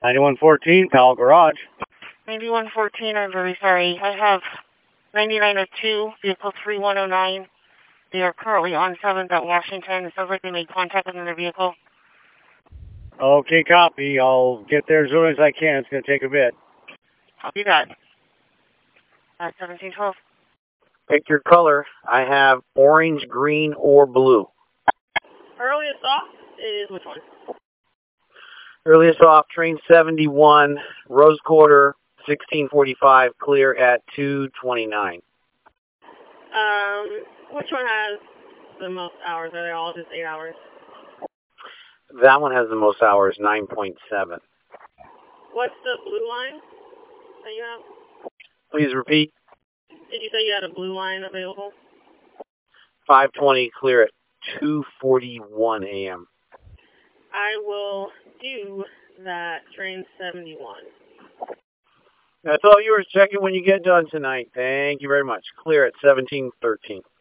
9114, Powell Garage. 9114, I'm very sorry. I have 9902, vehicle 3109. They are currently on 7th at Washington. It sounds like they made contact with another vehicle. Okay, copy. I'll get there as soon as I can. It's going to take a bit. Copy that. At 1712. Pick your color. I have orange, green, or blue. Earliest off is which one? Earliest off, train 71, Rose Quarter, 1645, clear at 2:29. Which one has the most hours? Are they all just 8 hours? That one has the most hours, 9.7. What's the blue line that you have? Please repeat. Did you say you had a blue line available? 5:20, clear at 2:41 a.m. I will do that train 71. That's all yours. Check it when you get done tonight. Thank you very much. Clear at 17:13.